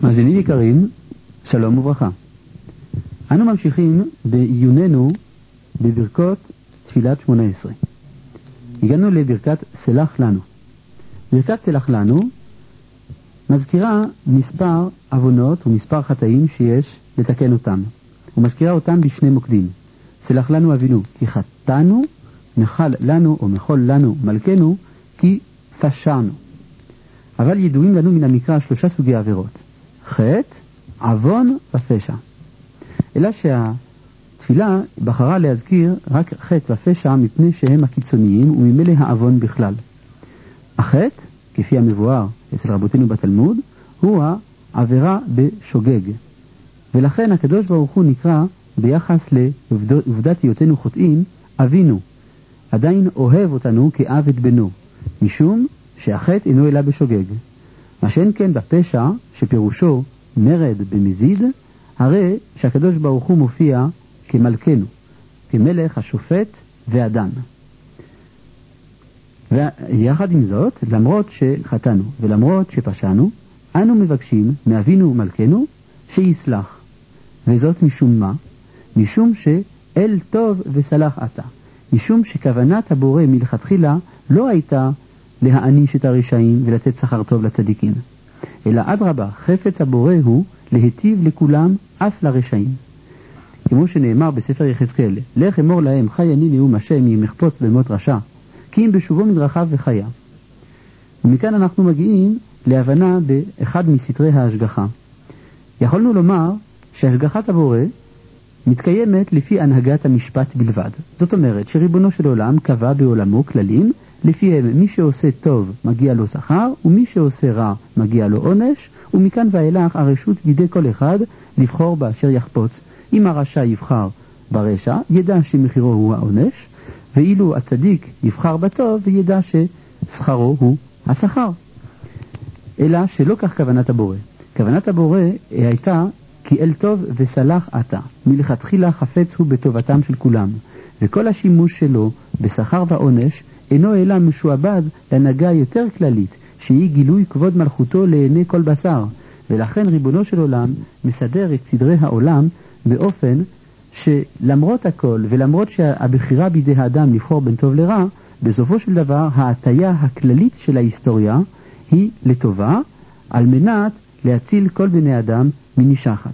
מאזינים יקרים, שלום וברכה. אנו ממשיכים בעיוננו בברכות תפילת 18. הגענו לברכת סלח לנו. ברכת סלח לנו מזכירה מספר עוונות ומספר חטאים שיש לתקן אותם, ומזכירה אותם בשני מוקדים. סלח לנו אבינו כי חטאנו, מחל לנו או מחול לנו מלכנו כי פשענו. אבל ידועים לנו מן המקרא 3 סוגי עבירות: חטא, עוון ופשע. אלא שהתפילה בחרה להזכיר רק חטא ופשע מפני שהם הקיצוניים וממילא העוון בכלל. החטא, כפי המבואר אצל רבותינו בתלמוד, הוא העבירה בשוגג. ולכן הקדוש ברוך הוא נקרא ביחס לעובדת היותנו חוטאים אבינו. עדיין אוהב אותנו כאב את בנו, משום שהחטא אינו אלא בשוגג. מה שאין כן בפשע, שפירושו מרד במזיד, הרי שהקדוש ברוך הוא מופיע כמלכנו, כמלך השופט ואדם. ויחד עם זאת, למרות שחטאנו ולמרות שפשענו, אנו מבקשים מאבינו ומלכנו שיסלח. וזאת משום מה? משום שאל טוב וסלח אתה. משום שכוונת הבורא מלכתחילה לא הייתה להעניש את הרשעים ולתת שכר טוב לצדיקים, אלא אדרבה, חפץ הבורא הוא להיטיב לכולם, אף לרשעים. כמו שנאמר בספר יחזקאל, לך אמור להם חי אני נאום השם אם יחפוץ במות רשע, כי אם בשובו מדרכיו וחיה. ומכאן אנחנו מגיעים להבנה באחד מסתרי ההשגחה. יכולנו לומר שהשגחת הבורא מתקיימת לפי הנהגת המשפט בלבד. זאת אומרת שריבונו של עולם קבע בעולמו כללים לפיהם מי שעושה טוב מגיע לו שכר ומי שעושה רע מגיע לו עונש, ומכאן ואילך הרשות בידי כל אחד לבחור באשר יחפוץ. אם הרשע יבחר ברשע ידע שמחירו הוא העונש, ואילו הצדיק יבחר בטוב וידע ששכרו הוא השכר. אלא שלא כך כוונת הבורא. כוונת הבורא הייתה כי אל טוב וסלח אתה. מלכתחילה חפץ הוא בטובתם של כולם, וכל השימוש שלו בשכר ועונש אינו אלא משועבד להנהגה יותר כללית, שהיא גילוי כבוד מלכותו לעיני כל בשר. ולכן ריבונו של עולם מסדר את סדרי העולם באופן שלמרות הכל ולמרות שהבחירה בידי האדם לבחור בין טוב לרע, בסופו של דבר ההטיה הכללית של ההיסטוריה היא לטובה, על מנת להציל כל בני אדם מנשחת.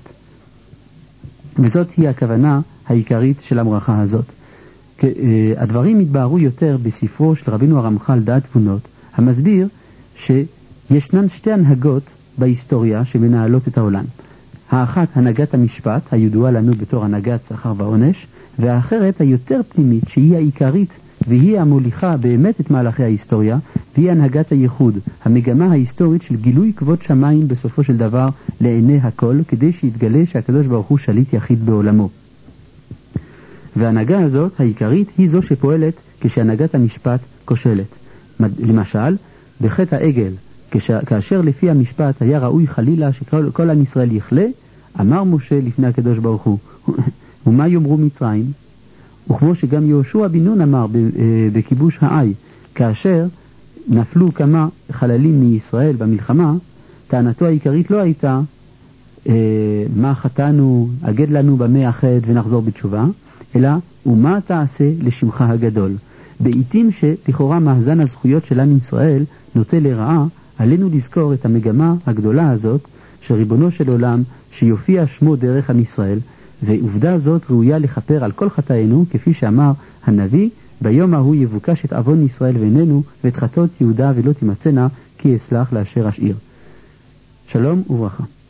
וזאת היא הכוונה העיקרית של המברכה הזאת. הדברים התבהרו יותר בספרו של רבינו הרמח"ל דעת תבונות, המסביר שישנן שתי הנהגות בהיסטוריה שמנהלות את העולם. האחת הנהגת המשפט, הידועה לנו בתור הנהגת שכר ועונש, והאחרת היותר פנימית שהיא העיקרית והיא המוליכה באמת את מהלכי ההיסטוריה, והיא הנהגת הייחוד, המגמה ההיסטורית של גילוי כבוד שמיים בסופו של דבר לעיני הכל, כדי שיתגלה שהקדוש ברוך הוא שליט יחיד בעולמו. וההנהגה הזאת העיקרית היא זו שפועלת כשהנהגת המשפט כושלת. למשל, בחטא העגל, כאשר לפי המשפט היה ראוי חלילה שכל עם ישראל יחלה, אמר משה לפני הקדוש ברוך הוא, ומה יאמרו מצרים? וכמו שגם יהושע בן נון אמר בכיבוש העי, כאשר נפלו כמה חללים מישראל במלחמה, טענתו העיקרית לא הייתה מה חטאנו, אגד לנו במה החטא ונחזור בתשובה, אלא ומה תעשה לשמך הגדול. בעיתים שלכאורה מאזן הזכויות של עם ישראל נוטה לרעה, עלינו לזכור את המגמה הגדולה הזאת של ריבונו של עולם שיופיע שמו דרך עם ישראל, ועובדה זאת ראויה לכפר על כל חטאינו, כפי שאמר הנביא, ביום ההוא יבוקש את עוון ישראל ואיננו, ואת חטאות יהודה ולא תימצאנה, כי אסלח לאשר אשאיר. שלום וברכה.